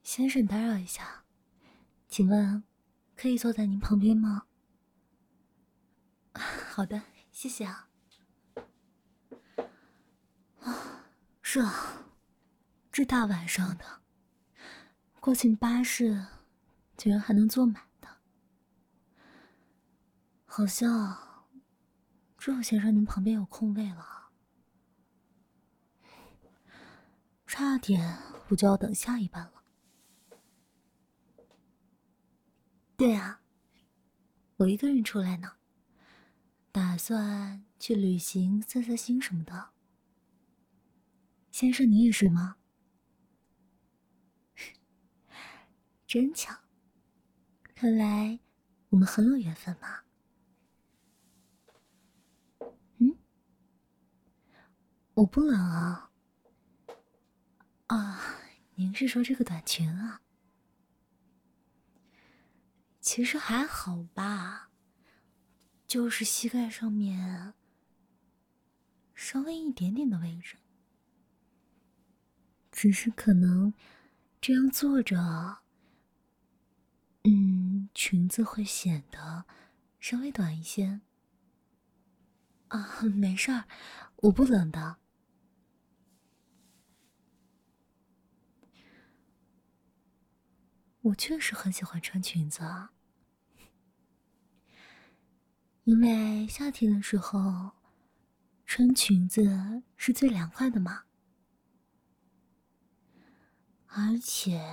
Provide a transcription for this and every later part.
先生，打扰一下，请问可以坐在您旁边吗？好的，谢谢啊。是啊，这大晚上的，过境巴士居然还能坐满的，好像只有先生您旁边有空位了，差点我就要等下一班了。对啊，我一个人出来呢，打算去旅行散散心什么的。先生，你也是吗？真巧，看来我们很有缘分嘛。我不冷啊。啊，您是说这个短裙啊？其实还好吧，就是膝盖上面稍微一点点的位置，只是可能这样坐着，裙子会显得稍微短一些。啊，没事儿，我不冷的。我确实很喜欢穿裙子啊，因为夏天的时候穿裙子是最凉快的嘛。而且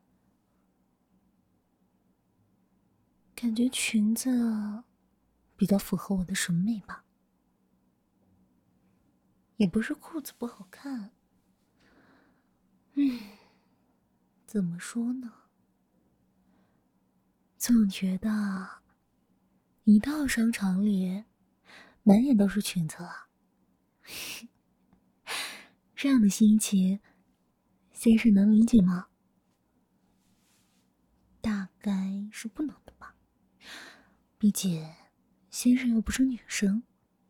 感觉裙子比较符合我的审美吧，也不是裤子不好看。怎么说呢？总觉得一到商场里，满眼都是裙子啊。这样的心情，先生能理解吗？大概是不能的吧，毕竟先生又不是女生。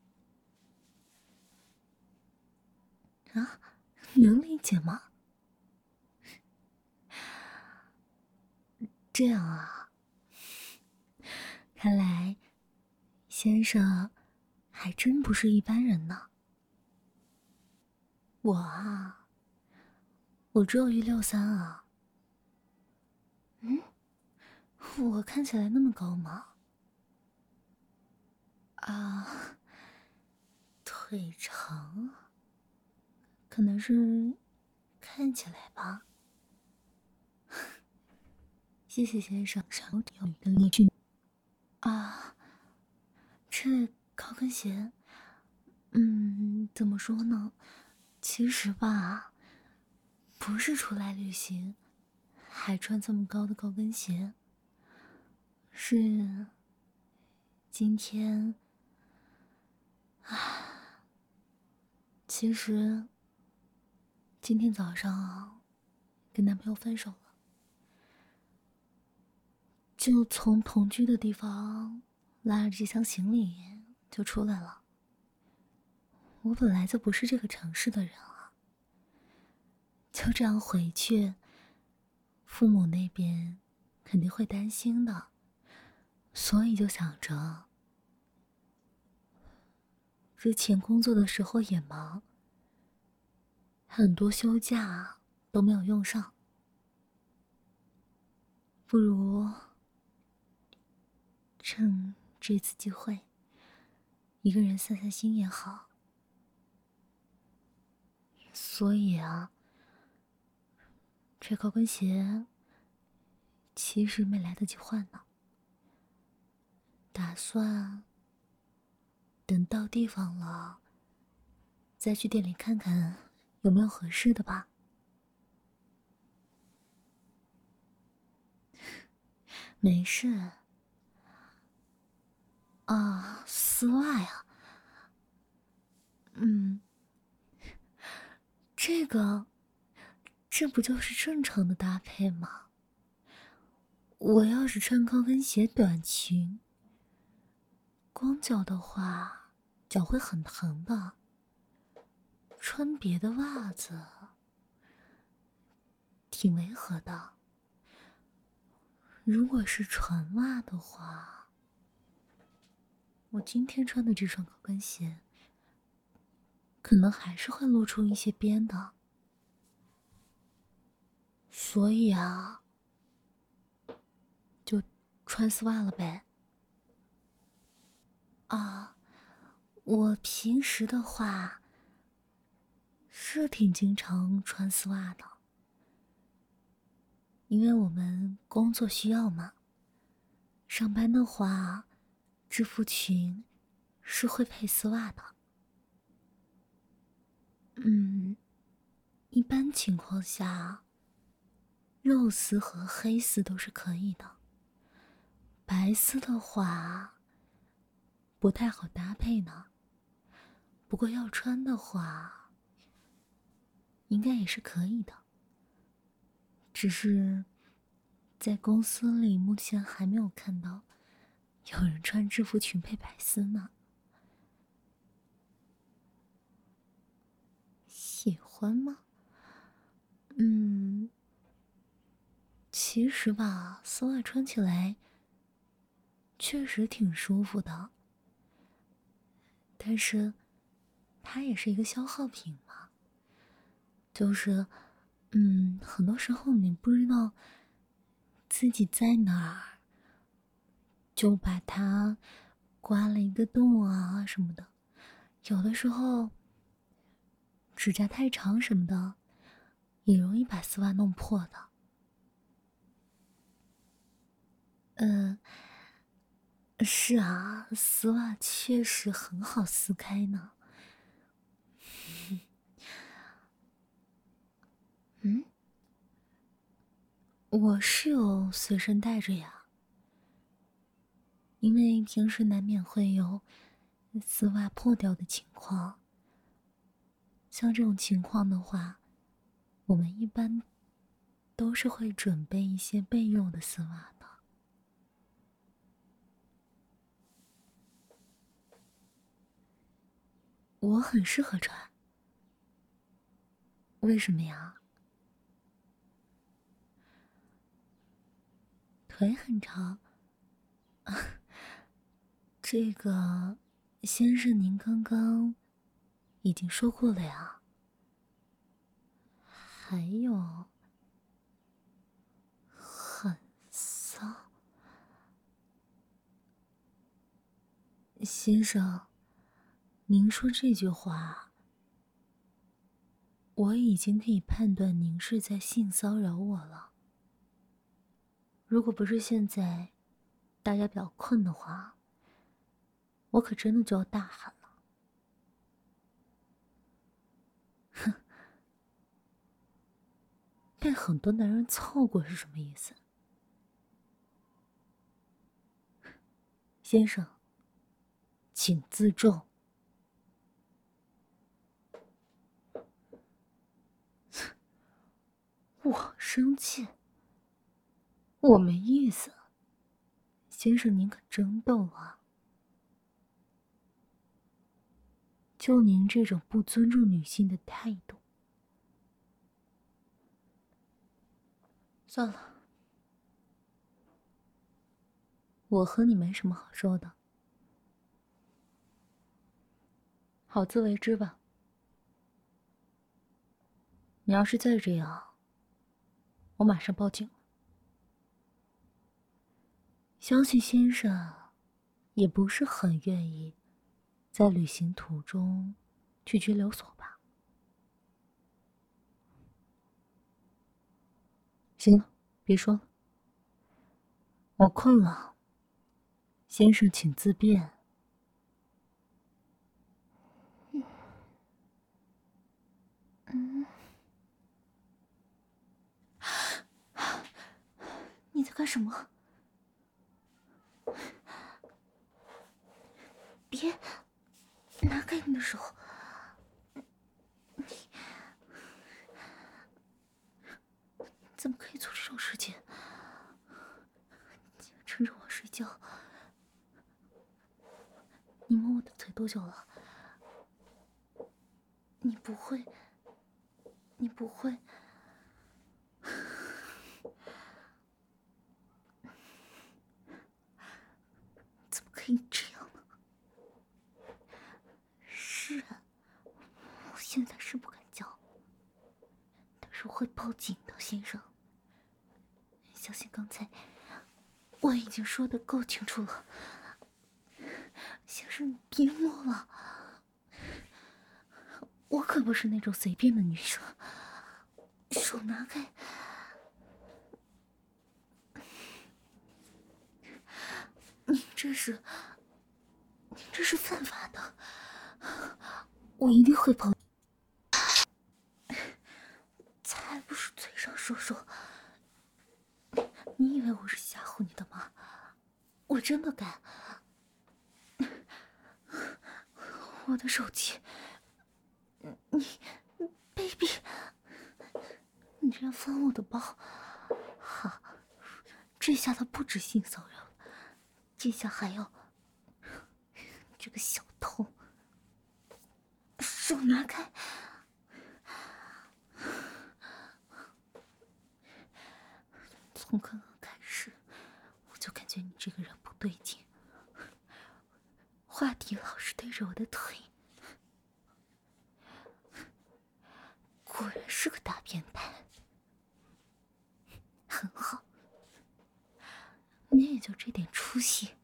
啊，能理解吗？这样啊，看来先生还真不是一般人呢。我啊，我只有163啊。我看起来那么高吗？啊，腿长，可能是看起来吧。谢谢先生，少有一个例句啊。这高跟鞋，怎么说呢？其实吧，不是出来旅行，还穿这么高的高跟鞋，是今天，其实今天早上跟男朋友分手了，就从同居的地方拉着这箱行李就出来了。我本来就不是这个城市的人啊，就这样回去，父母那边肯定会担心的，所以就想着，之前工作的时候也忙，很多休假都没有用上，不如趁这次机会，一个人散散心也好。所以啊，这高跟鞋其实没来得及换呢，打算等到地方了再去店里看看有没有合适的吧。没事啊，丝袜呀，这不就是正常的搭配吗？我要是穿高跟鞋短裙，光脚的话，脚会很疼的。穿别的袜子，挺违和的。 如果是船袜的话，我今天穿的这双高跟鞋，可能还是会露出一些边的。所以啊，就穿丝袜了呗。啊，我平时的话是挺经常穿丝袜的，因为我们工作需要嘛。上班的话，制服裙是会配丝袜的。一般情况下，肉丝和黑丝都是可以的。白丝的话，不太好搭配呢。不过要穿的话，应该也是可以的。只是在公司里目前还没有看到有人穿制服裙配白丝呢。喜欢吗？其实吧，丝袜穿起来确实挺舒服的，但是它也是一个消耗品嘛。就是，很多时候你不知道自己在哪儿，就把它刮了一个洞啊什么的。有的时候指甲太长什么的，也容易把丝袜弄破的。是啊，丝袜确实很好撕开呢。我是有随身带着呀，因为平时难免会有丝袜破掉的情况。像这种情况的话，我们一般都是会准备一些备用的丝袜的。我很适合穿。为什么呀？腿很长。这个，先生您刚刚已经说过了呀。还有，很骚。先生，您说这句话，我已经可以判断您是在性骚扰我了。如果不是现在大家比较困的话，我可真的就要大喊了。哼，被很多男人凑过是什么意思？先生，请自重。我生气？我没意思。先生您可真逗啊。就您这种不尊重女性的态度。算了，我和你没什么好说的，好自为之吧。你要是再这样，我马上报警。相信先生也不是很愿意在旅行途中去拘留所吧。行了，别说了，我困了。先生请自便。你在干什么？别，拿开你的手。你怎么可以做这种事情？竟然趁着我睡觉。你摸我的腿多久了？你不会。 可以这样呢？是啊，我现在是不敢叫，但是我会报警的，先生。相信刚才我已经说得够清楚了，先生你别摸了，我可不是那种随便的女生，手拿开。你这是犯法的，我一定会报。才不是嘴上说说，你以为我是吓唬你的吗？我真的敢。我的手机，你，baby，你居然翻我的包，好，这下他不止性骚扰了，这下还要这个小偷，手拿开！从刚刚开始，我就感觉你这个人不对劲，话题老是对着我的腿，果然是个大变态。很好，你也就这点出息，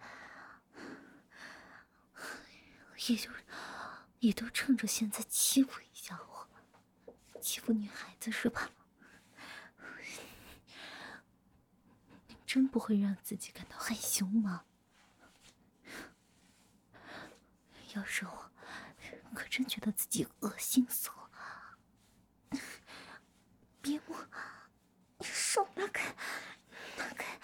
也都趁着现在欺负一下我，欺负女孩子是吧？你真不会让自己感到害羞吗？要是我，可真觉得自己恶心死了。别摸，你手拿开，拿开！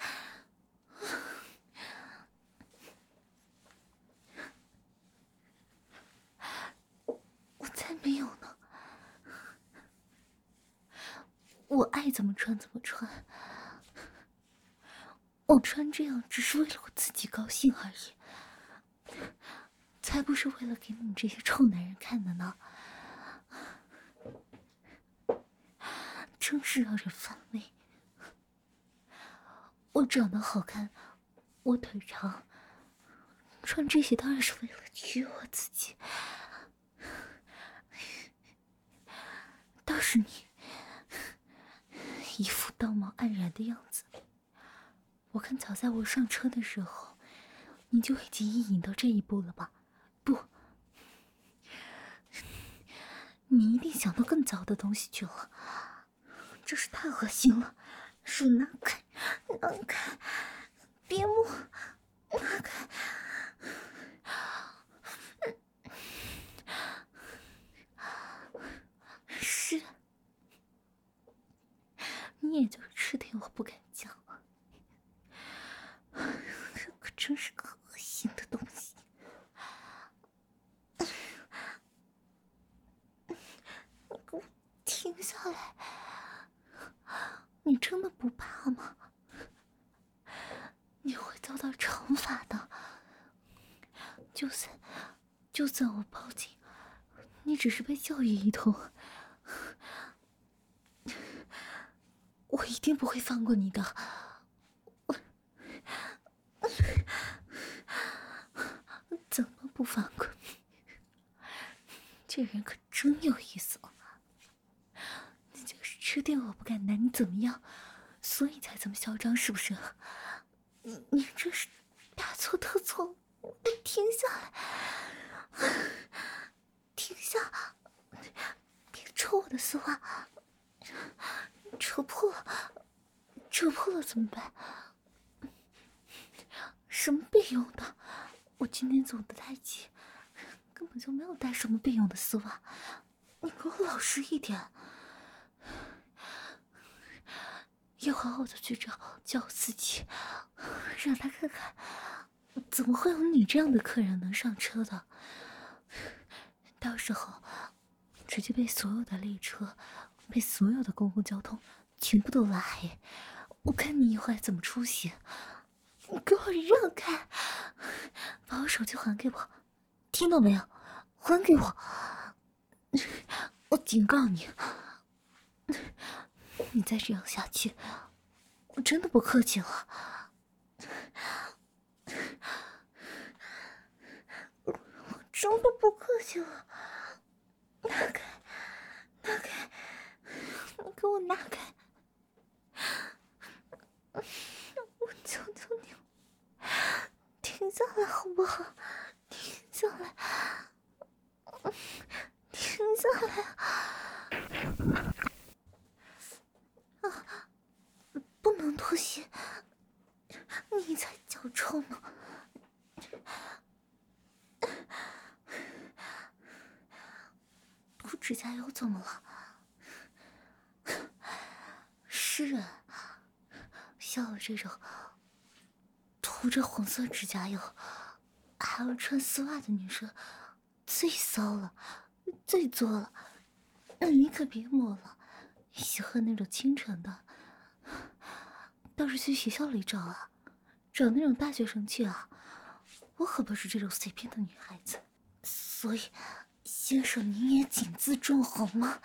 我才没有呢，我爱怎么穿怎么穿，我穿这样只是为了我自己高兴而已，才不是为了给你们这些臭男人看的呢。真是让人反胃。我长得好看，我腿长，穿这些当然是为了取我自己。倒是你，一副道貌岸然的样子，我看早在我上车的时候，你就已经意淫到这一步了吧？不，你一定想到更糟的东西去了，真是太恶心了！手拿开，拿开，别摸，拿开！是，你也就是吃点我不敢讲，这可真是个恶心的东西。你给我停下来！你真的不怕吗？你会遭到惩罚的。就算我报警，你只是被教育一通，我一定不会放过你的。怎么不放过你？这人可真有意思哦。你就是吃定我不敢拿你怎么样，所以才这么嚣张，是不是？你这是大错特错！你停下来，停下！别扯我的丝袜，扯破了怎么办？什么备用的？我今天走得太急，根本就没有带什么备用的丝袜。你给我老实一点，要好好的去叫司机，让他看看，怎么会有你这样的客人能上车的？到时候直接被所有的列车、被所有的公共交通全部都拉黑，我看你以后还怎么出行？你给我让开！把我手机还给我，听到没有？还给我！我警告你，你再这样下去，我真的不客气了。 真的不客气了，拿开，拿开，你给我拿开！我求求你了，停下来好不好？停下来，停下来！啊，不能脱鞋，你才脚臭呢。涂指甲油怎么了？是人，像我这种涂着红色指甲油还要穿丝袜的女生最骚了，最作了。你可别抹了，喜欢那种清纯的，倒是去学校里找啊，找那种大学生去啊。我可不是这种随便的女孩子，所以先生您也谨自重好吗？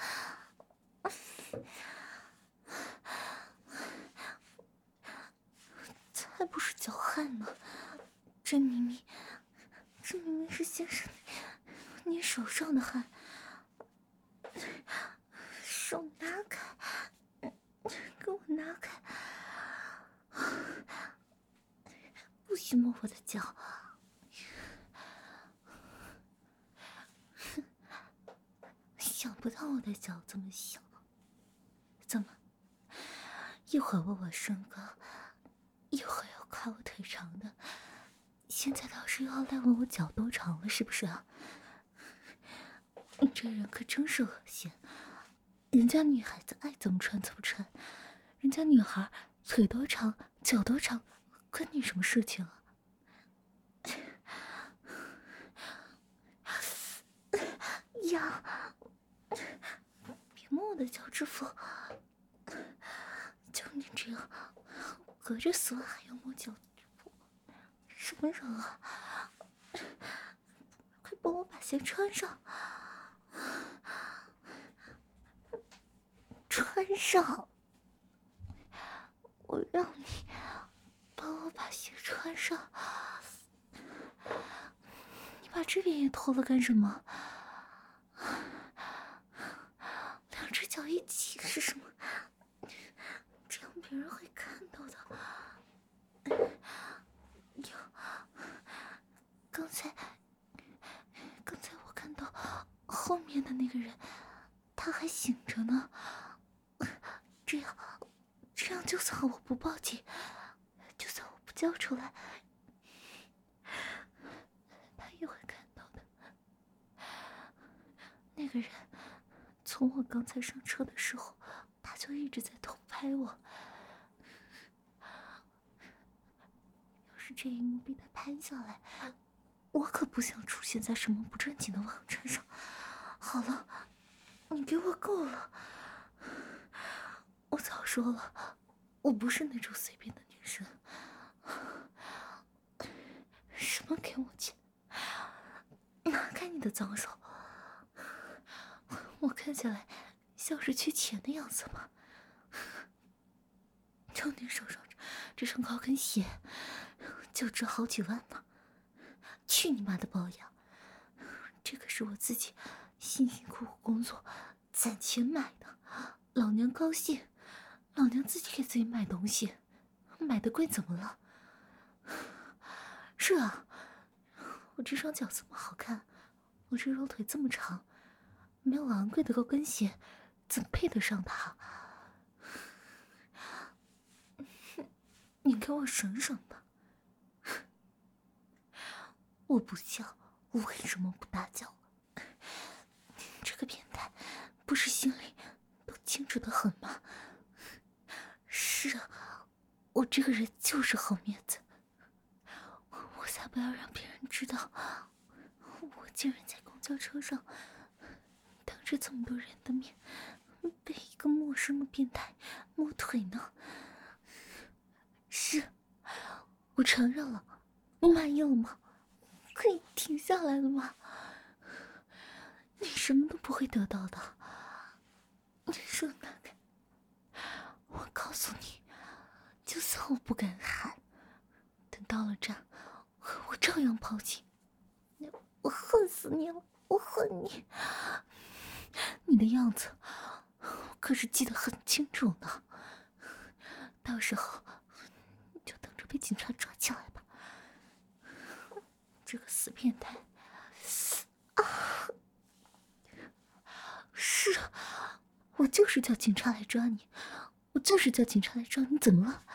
才不是脚汗呢，这明明是先生你手上的汗。手拿开，给我拿开！不许摸我的脚！想不到我的脚这么小，怎么？一会儿问我身高，一会儿又夸我腿长的，现在倒是又要来问我脚多长了，是不是啊？你这人可真是恶心！人家女孩子爱怎么穿怎么穿，人家女孩腿多长脚多长，关你什么事情啊？呀，别摸我的脚趾缝！就你这样，隔着丝袜还要摸脚趾缝，什么人啊？快帮我把鞋穿上！穿上！我让你帮我把鞋穿上。你把这边也脱了干什么？两只脚一起是什么？这样别人会看到的。哟，刚才我看到后面的那个人，他还醒着呢。这样就算我不报警，就算我不叫出来，他也会看到的。那个人从我刚才上车的时候，他就一直在偷拍我。要是这一幕被他拍下来，我可不想出现在什么不正经的网站上。好了，你给我够了！我早说了，我不是那种随便的女生。什么给我钱？拿开你的脏手！我看起来像是缺钱的样子吗？就你手上这双高跟鞋，就值好几万呢！去你妈的包养！这可是我自己辛辛苦苦工作攒钱买的，老娘高兴，老娘自己给自己买东西，买的贵怎么了？是啊，我这双脚这么好看，我这双腿这么长，没有昂贵的高跟鞋，怎么配得上它？你给我省省吧！我不叫，我为什么不大叫？这个变态，不是心里都清楚得很吗？是啊，我这个人就是好面子，我才不要让别人知道，我竟然在公交车上，当着这么多人的面，被一个陌生的变态摸腿呢。是，我承认了，你满意了吗？可以停下来了吗？你什么都不会得到的。你手拿开！我告诉你，就算我不敢喊，等到了站，我照样报警。 我恨死你了！我恨你！你的样子，我可是记得很清楚呢。到时候你就等着被警察抓起来吧。这个死变态！是啊，我就是叫警察来抓你，我就是叫警察来抓你，怎么了？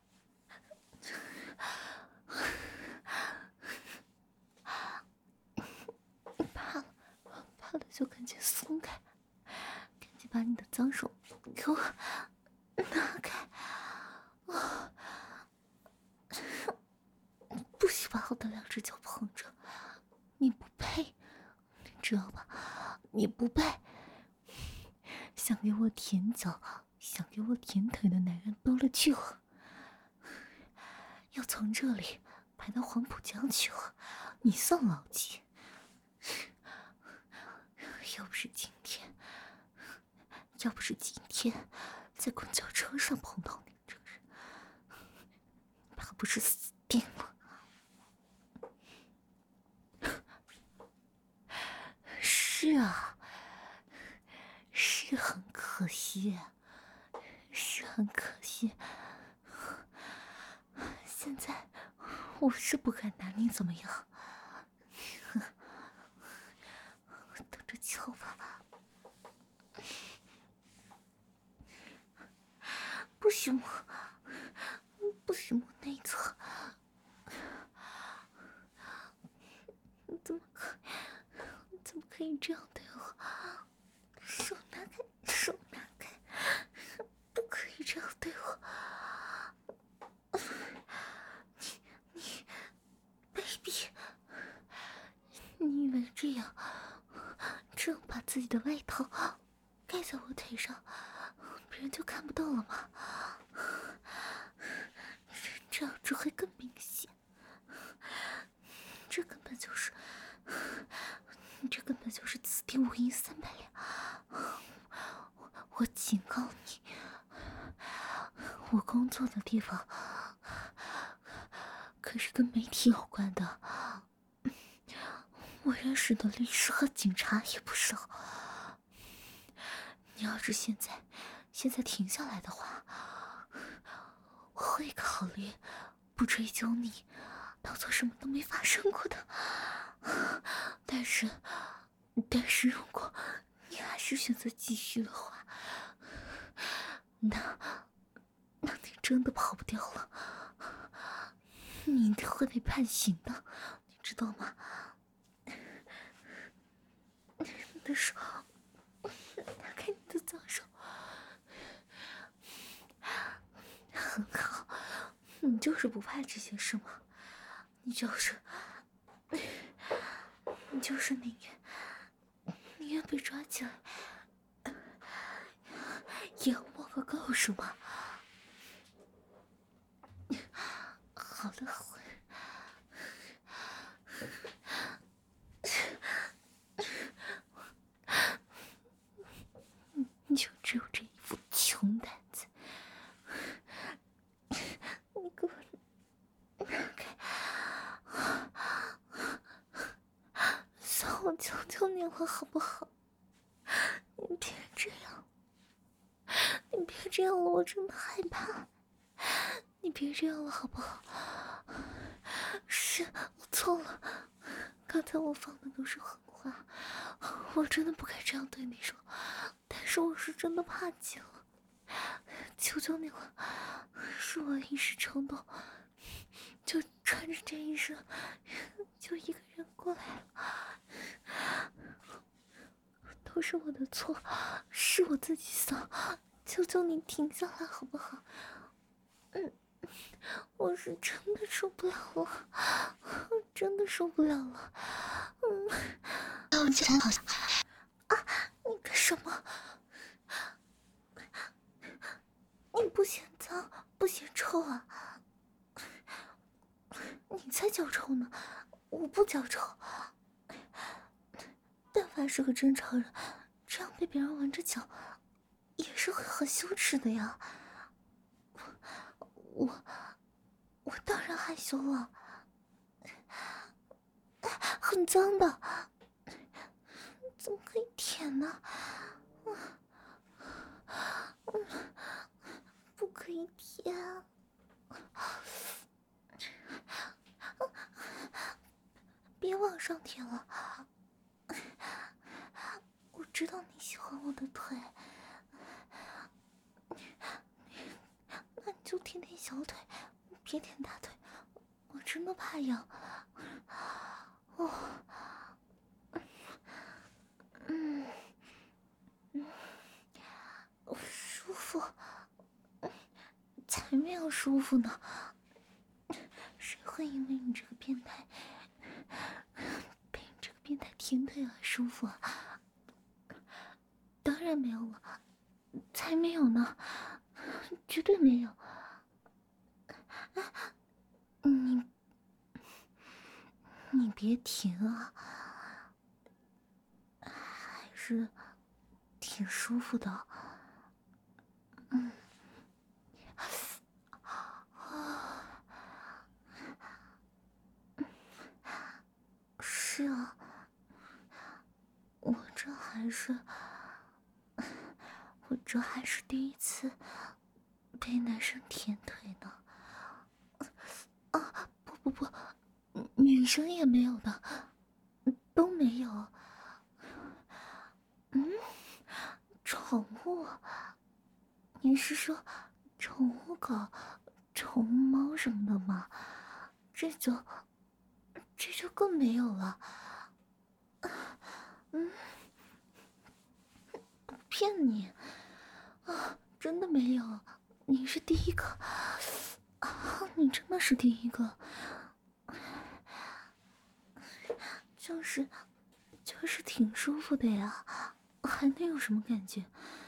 怕了就赶紧松开，赶紧把你的脏手给我拿开！不许把我的2只脚碰着，你不配，你知道吧？你不配！想给我舔脚、想给我舔腿的男人多了去了，要从这里排到黄浦江去了，你算老几？要不是今天在公交车上碰到你这个人，怕不是死定了。是啊，是很可惜，是很可惜。现在我是不敢拿你怎么样，等着瞧吧。不许摸，不许摸内侧。怎么可以这样对我？手拿开，手拿开，不可以这样对我。你，baby， 你以为这样把自己的外套盖在我腿上，别人就看不到了吗？这样只会更明显。这根本就是此地无银三百两。我警告你，我工作的地方可是跟媒体有关的，我认识的律师和警察也不少。你要是现在停下来的话，我会考虑不追究你，当做什么都没发生过的。但是如果你还是选择继续的话，那你真的跑不掉了，你一定会被判刑的，你知道吗？你的手，拿开你的脏手。很好，你就是不怕这些事吗？你就是宁愿被抓起来，也要摸个够是吗？好了好了，你就只有这一副穷胆子，你给我拿开！算我求求你了好不好？你别这样，你别这样了，我真的害怕。你别这样了好不好？是我错了，刚才我放的都是狠话，我真的不该这样对你说，但是我是真的怕极了，求求你了，是我一时冲动，就穿着这一身就一个人过来了，都是我的错，是我自己丧，求求你停下来好不好？我是真的受不了了，我真的受不了了。我竟然好像啊！你干什么？你不嫌脏不嫌臭啊？你才脚臭呢，我不脚臭。但凡是个正常人，这样被别人闻着脚，也是会很羞耻的呀。我当然害羞了。 很脏的，怎么可以舔呢？不可以舔。别往上舔了，我知道你喜欢我的腿，那你就舔舔小腿，别舔大腿，我真的怕痒。哦，舒服，才没有舒服呢。谁会因为你这个变态被你这个变态舔腿而舒服啊？当然没有了，才没有呢，绝对没有。你别停啊，还是挺舒服的。是啊，我这还是第一次被男生舔腿呢。啊，不，女生也没有的，都没有。宠物？你是说宠物狗、宠物猫什么的吗？这就更没有了。骗你啊，真的没有，你是第一个啊，你真的是第一个，就是挺舒服的呀，还能有什么感觉？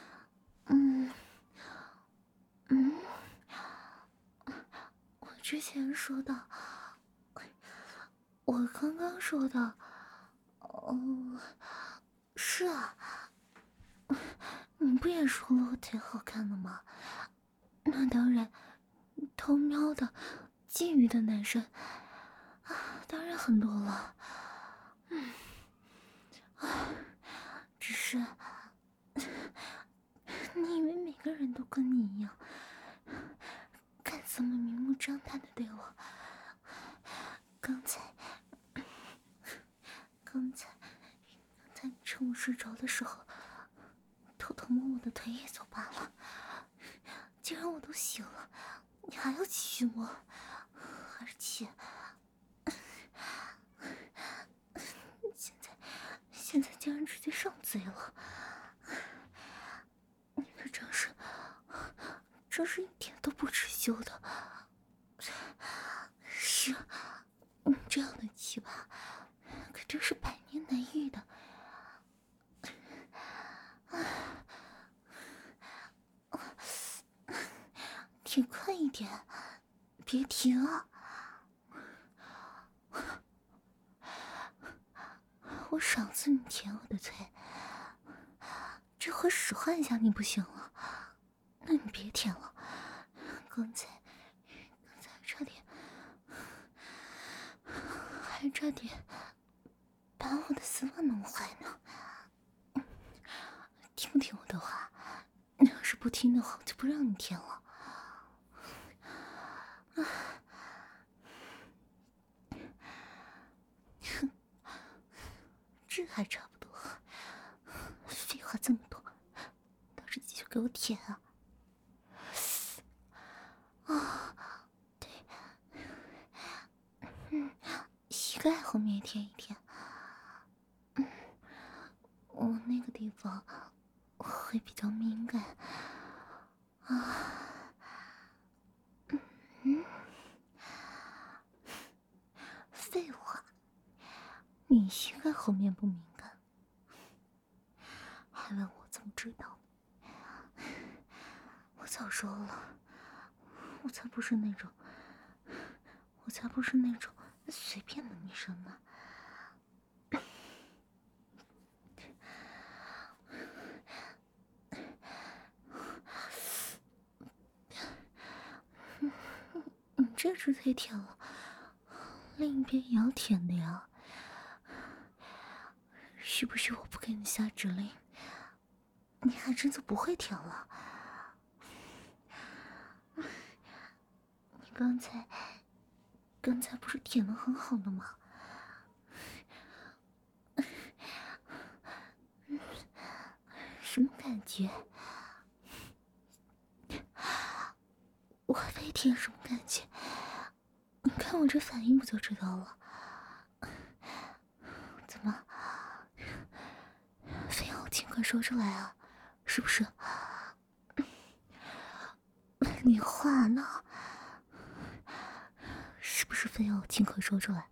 我之前说的，我刚刚说的，是啊，你不也说了我腿好看的吗？那当然，偷瞄的、觊觎的男生啊，当然很多了。只是，你以为每个人都跟你一样，敢这么明目张胆的对我？刚才你趁我睡着的时候，偷偷摸我的腿也就罢了，既然我都醒了，你还要继续摸，而且现在竟然直接上嘴了，你可真是一点都不知羞的。是，你这样的奇葩，可真是百年难遇的。舔快一点，别停啊！我赏赐你舔我的腿，这回使唤一下你不行了，那你别舔了。刚才还差点把我的丝袜弄坏呢。听不听我的话？你要是不听的话，我就不让你舔了。这还差不多，废话这么多，倒是继续给我舔啊！对，膝盖后面也舔一舔。我那个地方会比较敏感啊。废话，你膝盖后面不敏感，还问我怎么知道？我早说了，我才不是那种随便的女生呢。你这只腿舔了，另一边也要舔的呀。 是不是我不给你下指令，你还真就不会舔了？你刚才不是舔得很好的吗？什么感觉？我被舔什么感觉？你看我这反应不就知道了？怎么，非要我尽快说出来啊？是不是？你话呢？是不是非要我尽快说出来？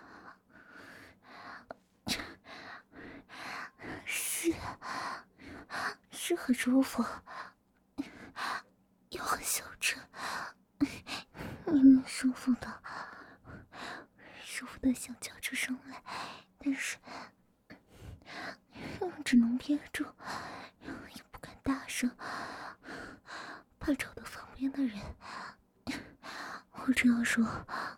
是很舒服，又很小声，舒服的想叫出声来，但是只能憋住，也不敢大声，怕吵到旁边的人。我只要说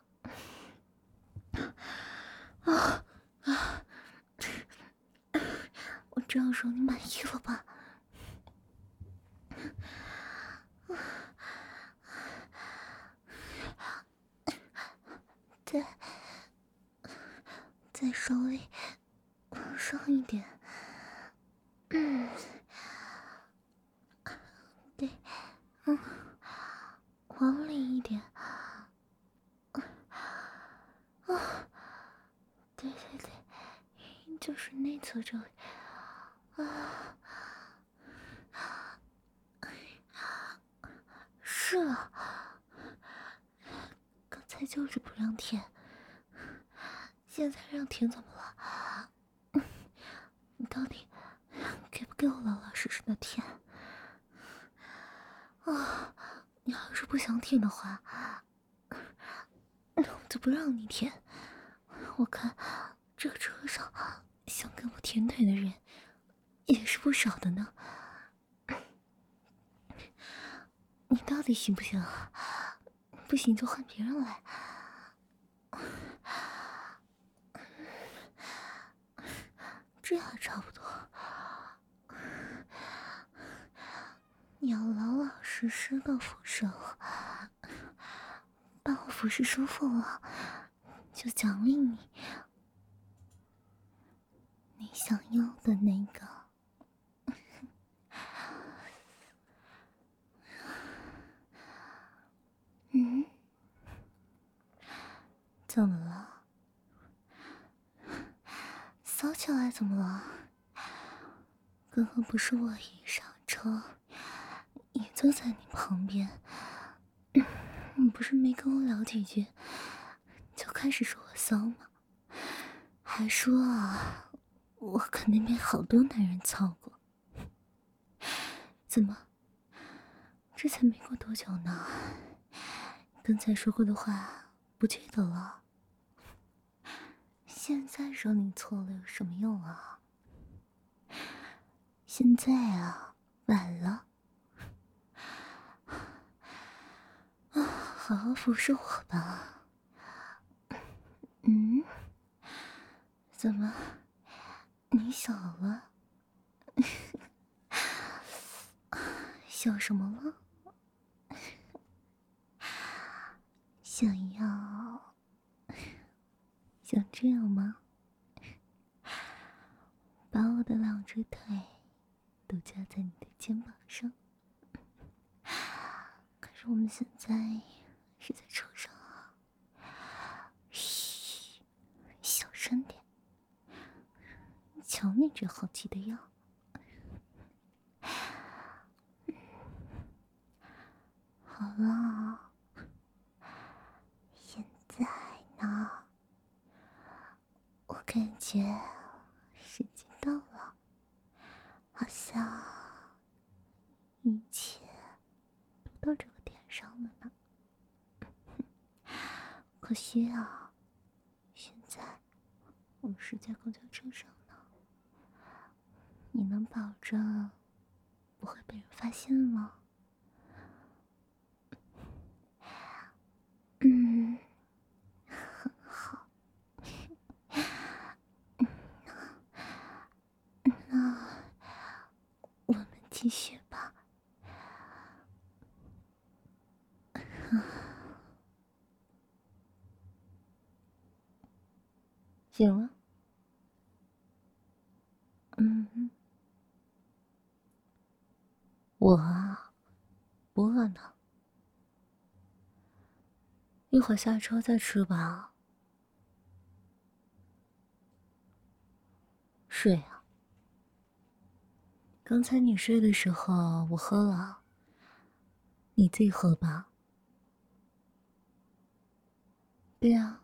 我只要说你满意了吧？再稍微往上一点，对，往里一点，对，就是内侧这里，是啊，刚才就是不让舔，现在让舔怎么了？你到底给不给我老老实实的舔？你要是不想舔的话，那我就不让你舔。我看这个车上想跟我舔腿的人也是不少的呢。你到底行不行啊？不行就换别人来。这样差不多。你要老老实实的服侍我，把我服侍舒服了，就奖励你想要的那个。怎么了？骚起来怎么了？刚刚不是我一上车，也坐在你旁边，你不是没跟我聊几句，就开始说我骚吗？还说啊，我肯定被好多男人操过。怎么？这才没过多久呢，刚才说过的话不记得了？现在说你错了有什么用啊？现在啊，晚了。好好服侍我吧。怎么？你小了？小什么了？想这样吗？把我的两只腿都夹在你的肩膀上。可是我们现在是在车上啊，嘘，小声点。瞧你这好奇的样。好了，现在呢，我感觉时间到了，好像一切都到这个点上了呢。可惜啊，现在我们是在公交车上呢，你能保证不会被人发现吗？很好。 继续吧。醒了？我啊，不饿呢，一会儿下车再吃吧。水啊，刚才你睡的时候我喝了，你自己喝吧。对啊，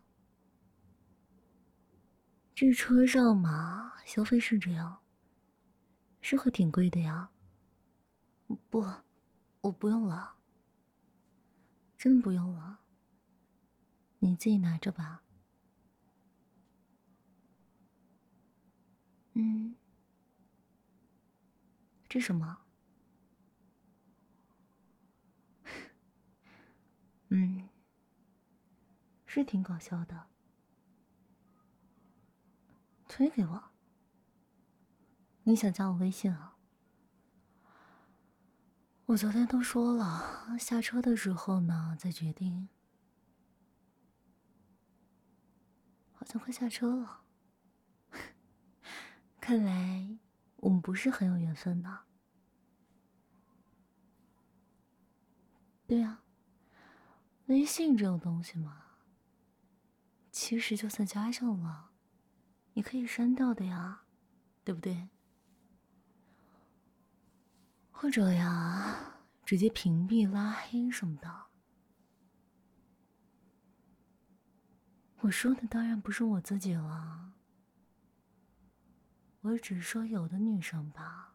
这车上嘛，消费是这样，是会挺贵的呀。不，我不用了，真不用了，你自己拿着吧。这什么？是挺搞笑的。推给我。你想加我微信啊？我昨天都说了，下车的时候呢再决定。好像快下车了，看来我们不是很有缘分呢。对啊，微信这种东西嘛，其实就算加上了，你可以删掉的呀，对不对？或者呀，直接屏蔽、拉黑什么的。我说的当然不是我自己了，我只说有的女生吧。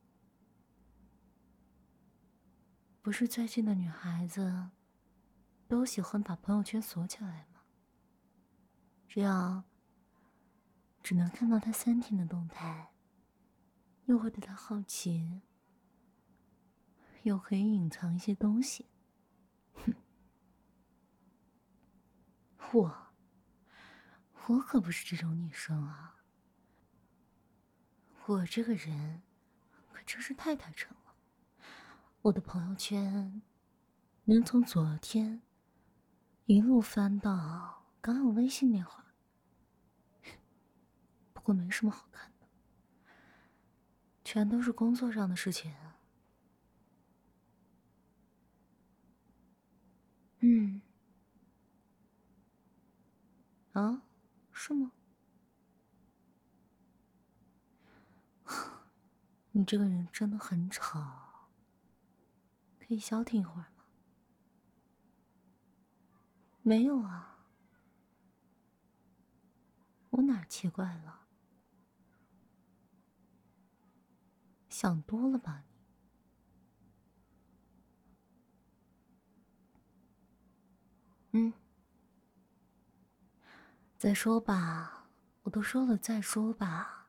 不是最近的女孩子都喜欢把朋友圈锁起来吗？这样只能看到他3天的动态，又会对他好奇，又可以隐藏一些东西。哼，我可不是这种女生啊，我这个人可真是太坦诚了。我的朋友圈能从昨天一路翻到刚有微信那会儿，不过没什么好看的，全都是工作上的事情。啊，是吗？你这个人真的很吵，可以消停一会儿吗？没有啊，我哪儿奇怪了？想多了吧你？再说吧，我都说了再说吧。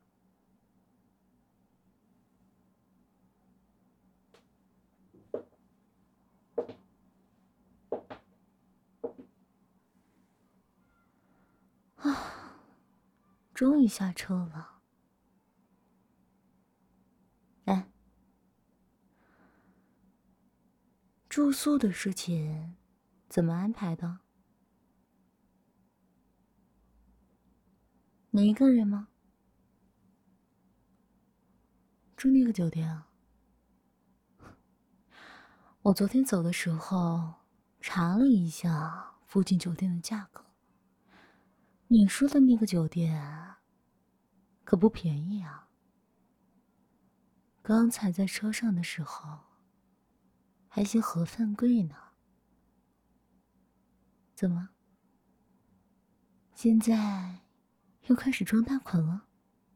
终于下车了。哎，住宿的事情怎么安排的？你一个人吗？住那个酒店啊？我昨天走的时候查了一下附近酒店的价格，你说的那个酒店可不便宜啊。刚才在车上的时候还嫌盒饭贵呢。怎么？现在又开始装大款了？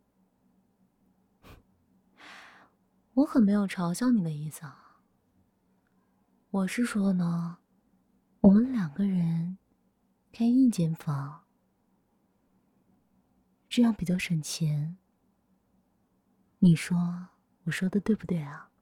我可没有嘲笑你的意思啊。我是说呢，我们2个人开1间房，这样比较省钱。你说我说的对不对啊？